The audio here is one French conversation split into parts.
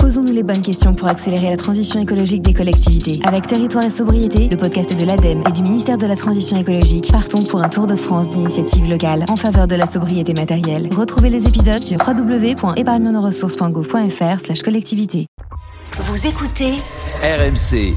Posons-nous les bonnes questions pour accélérer la transition écologique des collectivités. Avec Territoire et Sobriété, le podcast de l'ADEME et du ministère de la Transition écologique, partons pour un tour de France d'initiatives locales en faveur de la sobriété matérielle. Retrouvez les épisodes sur www.épargnenoressources.gouv.fr/collectivité. Vous écoutez RMC.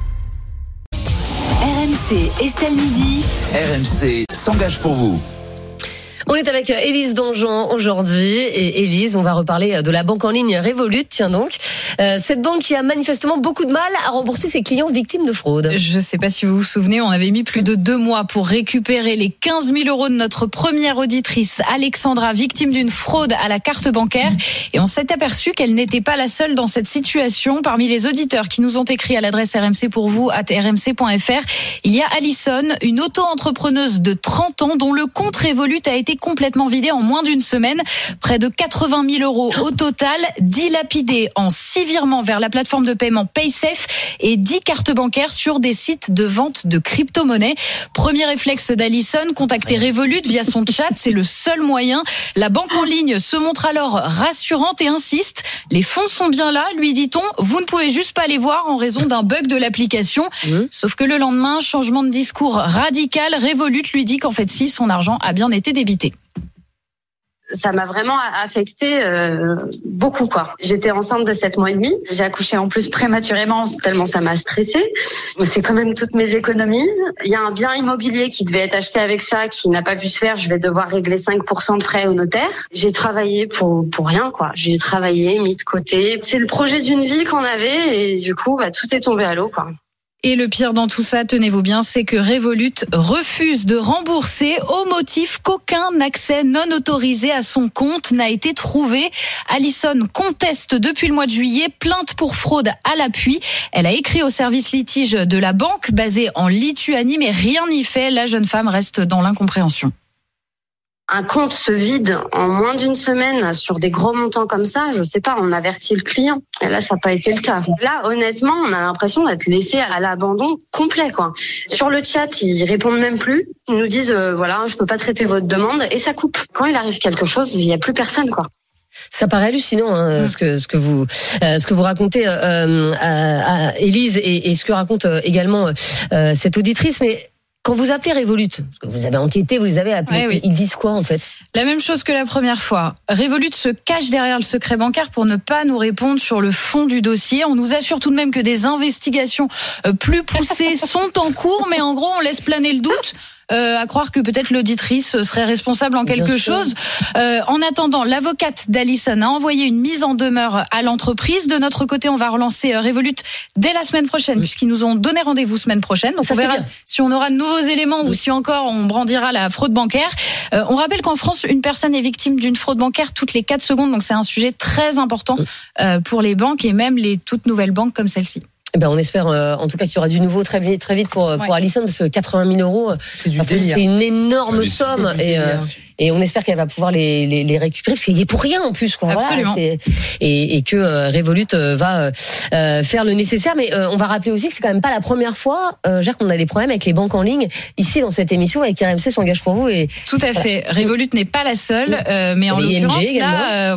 RMC Estelle Midi. RMC s'engage pour vous. On est avec Élise Dangean aujourd'hui. Et Élise, on va reparler de la banque en ligne Revolut. Tiens donc, cette banque qui a manifestement beaucoup de mal à rembourser ses clients victimes de fraude. Je ne sais pas si vous vous souvenez, on avait mis plus de 2 mois pour récupérer les 15 000 euros de notre première auditrice, Alexandra, victime d'une fraude à la carte bancaire. Et on s'est aperçu qu'elle n'était pas la seule dans cette situation. Parmi les auditeurs qui nous ont écrit à l'adresse rmcpourvous@rmc.fr, il y a Alison, une auto-entrepreneuse de 30 ans dont le compte Revolut a été complètement vidé en moins d'une semaine. Près de 80 000 euros au total, dilapidés en 6 virements vers la plateforme de paiement PaySafe et 10 cartes bancaires sur des sites de vente de crypto-monnaies. Premier réflexe d'Alison, contacter Revolut via son chat, c'est le seul moyen. La banque en ligne se montre alors rassurante et insiste. Les fonds sont bien là, lui dit-on. Vous ne pouvez juste pas les voir en raison d'un bug de l'application. Sauf que le lendemain, changement de discours radical. Revolut lui dit qu'en fait, si, son argent a bien été débité. Ça m'a vraiment affecté beaucoup, quoi. J'étais enceinte de 7 mois et demi. J'ai accouché en plus prématurément, tellement ça m'a stressée. C'est quand même toutes mes économies. Il y a un bien immobilier qui devait être acheté avec ça, qui n'a pas pu se faire. Je vais devoir régler 5% de frais au notaire. J'ai travaillé pour rien, quoi. J'ai travaillé, mis de côté. C'est le projet d'une vie qu'on avait et du coup, tout est tombé à l'eau, quoi. Et le pire dans tout ça, tenez-vous bien, c'est que Revolut refuse de rembourser au motif qu'aucun accès non autorisé à son compte n'a été trouvé. Alison conteste depuis le mois de juillet, plainte pour fraude à l'appui. Elle a écrit au service litige de la banque basée en Lituanie, mais rien n'y fait. La jeune femme reste dans l'incompréhension. Un compte se vide en moins d'une semaine sur des gros montants comme ça, je sais pas, on avertit le client. Et là, ça n'a pas été le cas. Là, honnêtement, on a l'impression d'être laissé à l'abandon complet, quoi. Sur le chat, ils répondent même plus. Ils nous disent, voilà, je peux pas traiter votre demande, et ça coupe. Quand il arrive quelque chose, il y a plus personne, quoi. Ça paraît hallucinant, ce que vous racontez, Élise, et ce que raconte également cette auditrice, mais quand vous appelez Revolut, parce que vous avez enquêté, vous les avez appelés, oui. Ils disent quoi en fait ? La même chose que la première fois. Revolut se cache derrière le secret bancaire pour ne pas nous répondre sur le fond du dossier. On nous assure tout de même que des investigations plus poussées sont en cours, mais en gros on laisse planer le doute. À croire que peut-être l'auditrice serait responsable en quelque chose. En attendant, l'avocate d'Alison a envoyé une mise en demeure à l'entreprise. De notre côté, on va relancer Revolut dès la semaine prochaine, puisqu'ils nous ont donné rendez-vous semaine prochaine. Donc ça, on verra si on aura de nouveaux éléments ou si encore on brandira la fraude bancaire. On rappelle qu'en France, une personne est victime d'une fraude bancaire toutes les 4 secondes. Donc c'est un sujet très important pour les banques et même les toutes nouvelles banques comme celle-ci. On espère en tout cas qu'il y aura du nouveau très vite pour Alison, parce que 80 000 euros, c'est une énorme somme et on espère qu'elle va pouvoir les récupérer, parce qu'il y est pour rien en plus, quoi. Absolument. Voilà, et que Revolut va faire le nécessaire. Mais on va rappeler aussi que c'est quand même pas la première fois, Jacques, qu'on a des problèmes avec les banques en ligne ici dans cette émission, avec RMC s'engage pour vous. Et tout à fait. Revolut n'est pas la seule, mais en l'occurrence là,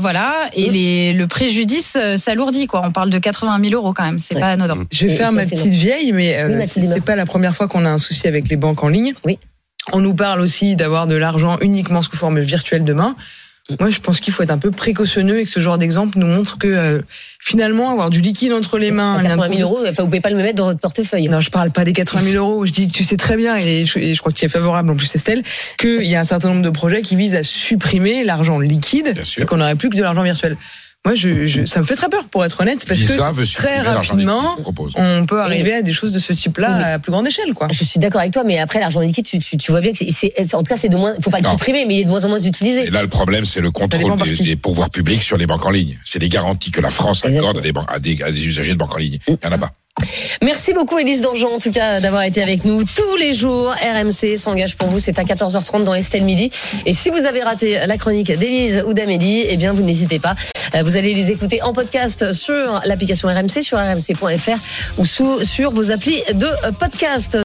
et le préjudice s'alourdit, quoi. On parle de 80 000 euros quand même, c'est pas anodin. Je vais faire ma petite vieille, mais c'est pas la première fois qu'on a un souci avec les banques en ligne. Oui. On nous parle aussi d'avoir de l'argent uniquement sous forme virtuelle demain. Moi, je pense qu'il faut être un peu précautionneux et que ce genre d'exemple nous montre que finalement, avoir du liquide entre les mains... 80 000 euros, vous pouvez pas le mettre dans votre portefeuille. Non, je parle pas des 80 000 euros. Je dis, tu sais très bien, et je crois que tu es favorable en plus, Estelle, qu'il y a un certain nombre de projets qui visent à supprimer l'argent liquide et qu'on n'aurait plus que de l'argent virtuel. Moi, ça me fait très peur, pour être honnête, parce que très rapidement, on peut arriver à des choses de ce type-là à plus grande échelle, quoi. Je suis d'accord avec toi, mais après, l'argent liquide, tu vois bien que en tout cas, c'est de moins, faut pas le supprimer, mais il est de moins en moins utilisé. Et là, le problème, c'est le contrôle des pouvoirs publics sur les banques en ligne. C'est des garanties que la France accorde à des usagers de banques en ligne. Il n'y en a pas. Merci beaucoup Élise Dangean, en tout cas, d'avoir été avec nous tous les jours. RMC s'engage pour vous, c'est à 14h30 dans Estelle Midi. Et si vous avez raté la chronique d'Élise ou d'Amélie, eh bien vous n'hésitez pas. Vous allez les écouter en podcast sur l'application RMC, sur rmc.fr ou sur vos applis de podcast.